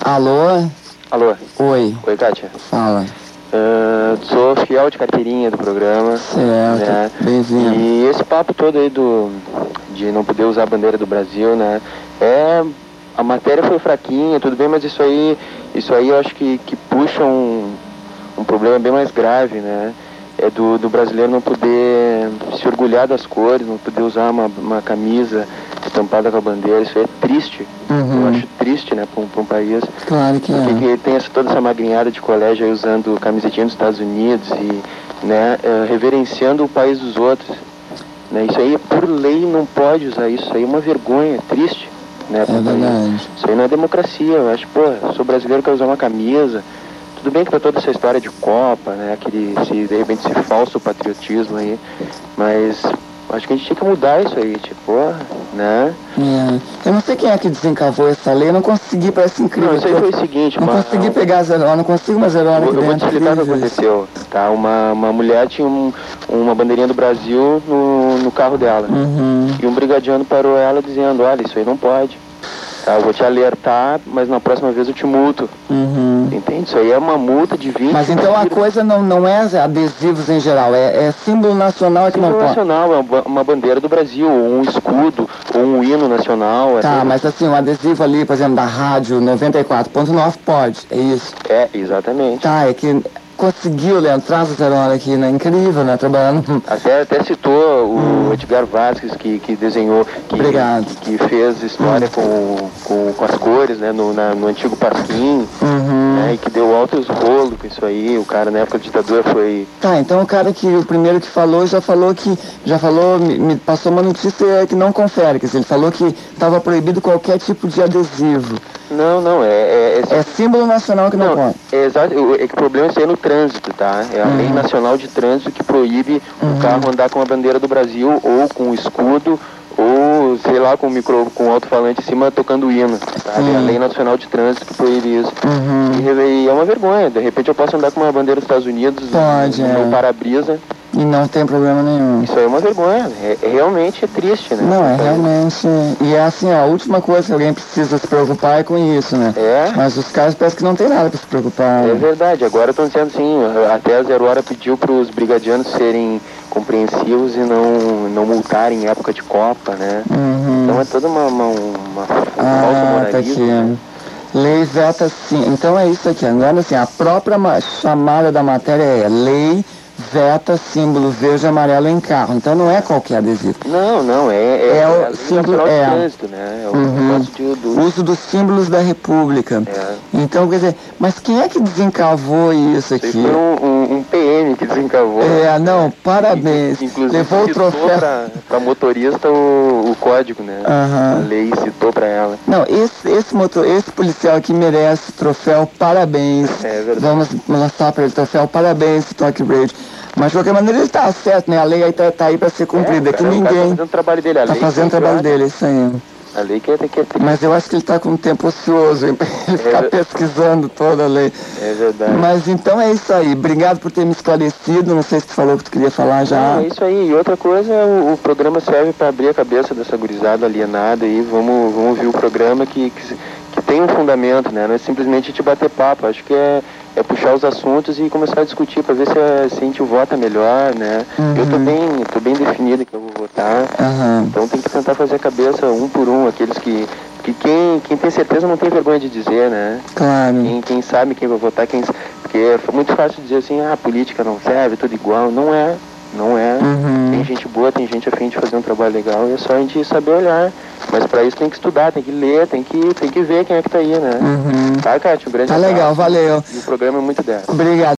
Alô? Alô? Oi. Oi, Kátia. Fala. Sou fiel de carteirinha do programa. Certo, né? Bem-vindo. E esse papo todo aí de não poder usar a bandeira do Brasil, né? A matéria foi fraquinha, tudo bem, mas isso aí eu acho que puxa um problema bem mais grave, né? É do brasileiro não poder se orgulhar das cores, não poder usar uma camisa estampada com a bandeira. Isso aí é triste. Eu acho triste, né, para um país. Claro que é. Porque tem toda essa magrinhada de colégio aí usando camisetinha dos Estados Unidos e, né, reverenciando o país dos outros. Né? Isso aí, por lei, não pode usar isso. Isso aí é uma vergonha, triste. Né, É verdade. Isso aí não é democracia. Eu acho, eu sou brasileiro, quero usar uma camisa. Tudo bem que tá toda essa história de Copa, né, de repente esse falso patriotismo aí, mas acho que a gente tinha que mudar isso aí, né? Eu não sei quem é que desencavou essa lei, eu não consegui, parece incrível. Não, isso aí foi o seguinte, não consegui pegar zero, não consigo uma zero hora aqui dentro. Eu vou te explicar o que aconteceu, tá? Uma mulher tinha uma bandeirinha do Brasil no carro dela, e um brigadiano parou ela dizendo, olha, isso aí não pode. Tá, eu vou te alertar, mas na próxima vez eu te multo. Entende? Isso aí é uma multa de 20. Mas então a coisa não é adesivos em geral, é símbolo nacional que não pode. Símbolo nacional, é uma bandeira do Brasil, ou um escudo, ou um hino nacional. Tá, mas assim, um adesivo ali, por exemplo, da rádio 94.9 pode, é isso? É, exatamente. Tá, é que conseguiu, Leandro, traz o zero hora aqui, né? Incrível, né? Trabalhando. Até citou o Edgar Vasquez, que desenhou, que fez história com as cores, né? No antigo Pasquim, né? E que deu altos rolos com isso aí. O cara na época da ditadura foi... Tá, então o cara o primeiro que falou, me passou uma notícia que não confere, quer dizer, ele falou que estava proibido qualquer tipo de adesivo. Não, é símbolo nacional que não pode. Exato, que o problema é isso aí no trânsito, tá? É a Lei Nacional de Trânsito que proíbe o carro andar com a bandeira do Brasil, ou com o escudo, ou, sei lá, com alto-falante em cima tocando o hino, sabe? É a Lei Nacional de Trânsito que proíbe isso. E é uma vergonha, de repente eu posso andar com uma bandeira dos Estados Unidos no para-brisa. E não tem problema nenhum. Isso aí é uma vergonha, realmente é triste, né? Não, realmente. E é assim, a última coisa que alguém precisa se preocupar é com isso, né? Mas os caras parecem que não tem nada pra se preocupar. É verdade, agora estão dizendo assim, até a Zero Hora pediu para os brigadianos serem compreensivos e não multarem em época de Copa, né? Então é toda uma falsa moralismo. Tá aqui. Lei veta sim. Então é isso aqui. Agora assim, a própria chamada da matéria é lei veta símbolo verde e amarelo em carro. Então não é qualquer adesivo. Não, é o símbolo de trânsito, né? É o negócio uso dos símbolos da República. Então, quer dizer, mas quem é que desencavou isso aqui? Foi um PM que desencavou. Parabéns. Inclusive levou o troféu para motorista o código, né? A lei citou para ela. Não, esse policial aqui merece troféu, parabéns. É verdade. Vamos lançar para ele troféu, parabéns, Talk Radio. Mas de qualquer maneira ele tá certo, né? A lei aí tá aí para ser cumprida. Que ninguém tá fazendo o trabalho dele. Tá fazendo o trabalho dele, isso aí. A lei que é triste. Mas eu acho que ele tá com um tempo ocioso, hein? Pra ele ficar pesquisando toda a lei. É verdade. Mas então é isso aí. Obrigado por ter me esclarecido. Não sei se tu falou que tu queria falar já. Não, é isso aí. E outra coisa, o programa serve para abrir a cabeça dessa gurizada alienada aí. Vamos ouvir o programa que tem um fundamento, né? Não é simplesmente te bater papo. Acho que é puxar os assuntos e começar a discutir para ver se a gente vota melhor, né? Eu tô bem definido que eu vou votar. Então tem que tentar fazer a cabeça um por um, aqueles que quem tem certeza não tem vergonha de dizer, né? Claro. Quem sabe quem vai votar, porque é muito fácil dizer assim, a política não serve, tudo igual. Não é. Tem gente boa, tem gente a fim de fazer um trabalho legal, e é só a gente saber olhar. Mas para isso tem que estudar, tem que ler, tem que ver quem é que tá aí, né? Tá, Kátia? Um grande abraço. Tá legal, valeu. E o programa é muito 10. Obrigado.